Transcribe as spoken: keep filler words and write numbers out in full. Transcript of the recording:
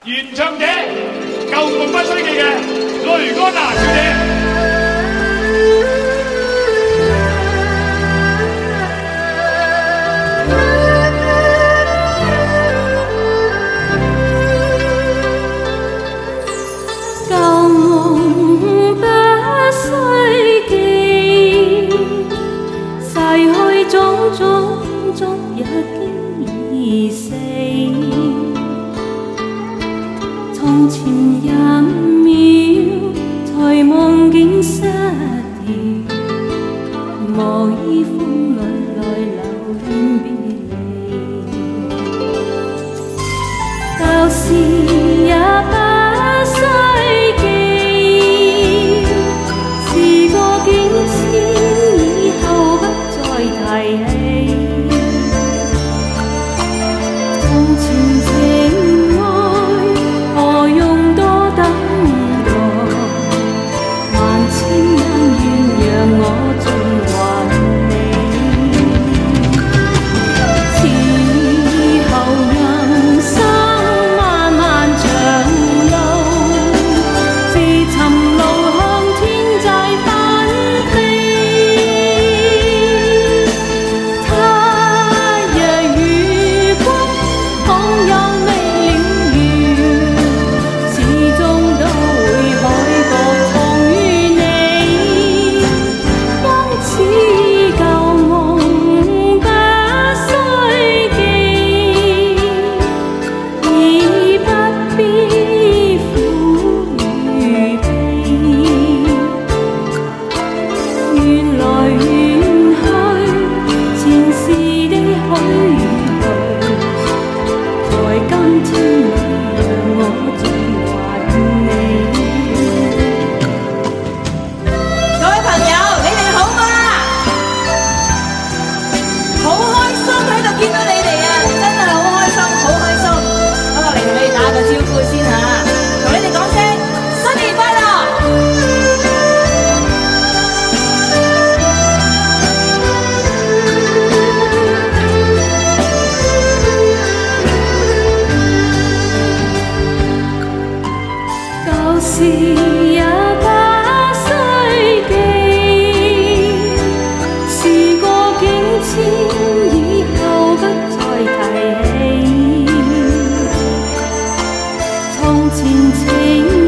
原唱者舊夢不須記嘅雷安娜小姐。 從前一秒才夢見失掉，無意風裏來留戀別離，舊事也不須記，事過境遷以後不再提起。從前情愛何用多等待，萬千恩怨讓我盡還你。此後人生漫漫長路，自尋路向天際紛飛。他若如君倘有未了緣，始終都會海角重遇你。因此舊夢不須記，已不必苦與悲。緣來緣去，前事的許與去，在今天裏讓我盡還你。 各位朋友，你哋好嗎？好開心喺度見到你哋啊！真係好開心，好開心。咁我嚟同你哋打個招呼先嚇，同你哋講聲新年快樂！舊事也不須記，事過境遷以後不再提起。從前情